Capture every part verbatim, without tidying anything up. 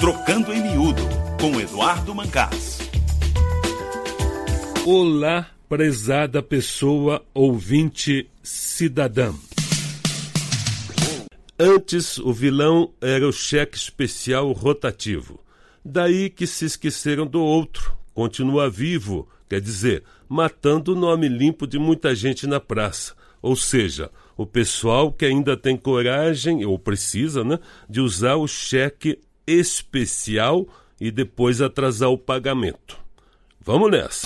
Trocando em Miúdo, com Eduardo Mancás. Olá, prezada pessoa ouvinte cidadã. Antes, o vilão era o cheque especial rotativo. Daí que se esqueceram do outro. Continua vivo, quer dizer, matando o nome limpo de muita gente na praça. Ou seja, o pessoal que ainda tem coragem, ou precisa, né, de usar o cheque especial e depois atrasar o pagamento. Vamos nessa.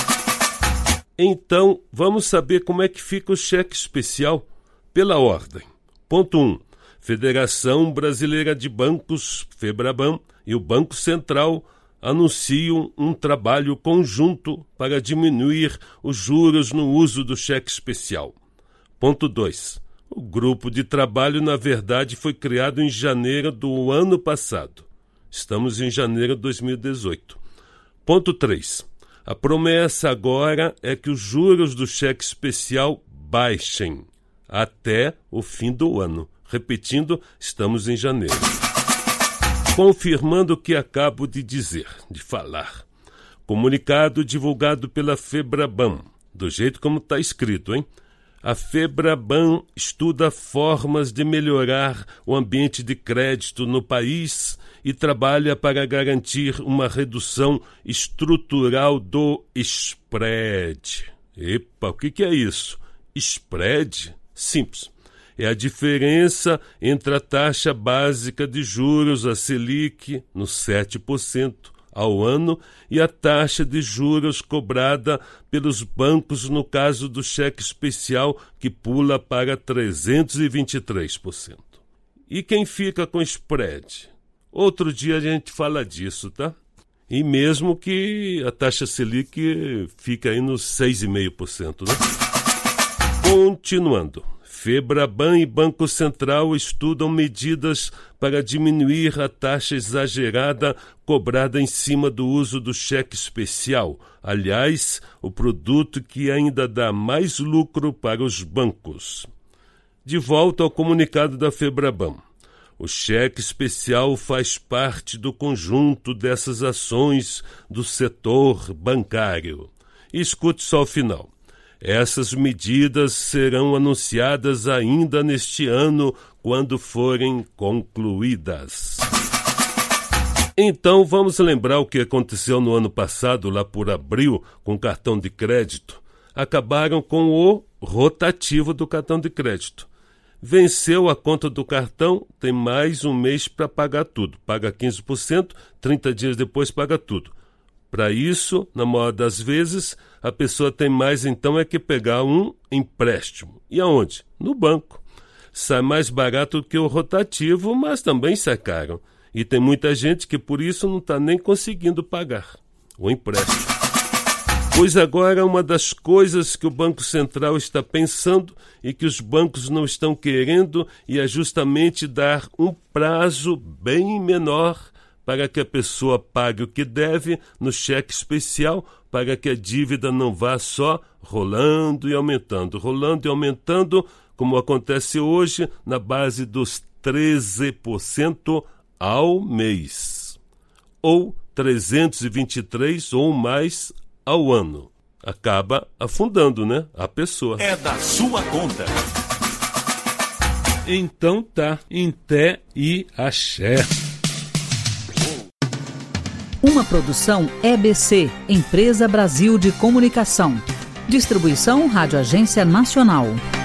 Então, vamos saber como é que fica o cheque especial pela ordem. Ponto um. Federação Brasileira de Bancos, FEBRABAN, e o Banco Central anunciam um trabalho conjunto para diminuir os juros no uso do cheque especial. Ponto dois. O grupo de trabalho, na verdade, foi criado em janeiro do ano passado. Estamos em janeiro de dois mil e dezoito. Ponto três. A promessa agora é que os juros do cheque especial baixem até o fim do ano. Repetindo, estamos em janeiro. Confirmando o que acabo de dizer, de falar. Comunicado divulgado pela FEBRABAN, do jeito como está escrito, hein? A FEBRABAN estuda formas de melhorar o ambiente de crédito no país e trabalha para garantir uma redução estrutural do spread. Epa, o que, que é isso? Spread? Simples. É a diferença entre a taxa básica de juros, a Selic, no sete por cento ao ano, e a taxa de juros cobrada pelos bancos no caso do cheque especial, que pula para trezentos e vinte e três por cento. E quem fica com spread? Outro dia a gente fala disso, tá? E mesmo que a taxa Selic fica aí nos seis vírgula cinco por cento, né? Continuando. FEBRABAN e Banco Central estudam medidas para diminuir a taxa exagerada cobrada em cima do uso do cheque especial. Aliás, o produto que ainda dá mais lucro para os bancos. De volta ao comunicado da FEBRABAN. O cheque especial faz parte do conjunto dessas ações do setor bancário. E escute só o final. Essas medidas serão anunciadas ainda neste ano, quando forem concluídas. Então, vamos lembrar o que aconteceu no ano passado, lá por abril, com o cartão de crédito. Acabaram com o rotativo do cartão de crédito. Venceu a conta do cartão, tem mais um mês para pagar tudo. Paga quinze por cento, trinta dias depois paga tudo. Para isso, na maior das vezes, a pessoa tem mais então é que pegar um empréstimo. E aonde? No banco. Sai mais barato do que o rotativo, mas também sai caro. E tem muita gente que por isso não está nem conseguindo pagar o empréstimo. Pois agora uma das coisas que o Banco Central está pensando e que os bancos não estão querendo e é justamente dar um prazo bem menor para que a pessoa pague o que deve no cheque especial, para que a dívida não vá só rolando e aumentando, rolando e aumentando, como acontece hoje, na base dos treze por cento ao mês, ou trezentos e vinte e três ou mais ao ano. Acaba afundando, né, a pessoa. É da sua conta. Então tá, em té e axé. Uma produção E B C, Empresa Brasil de Comunicação. Distribuição Rádio Agência Nacional.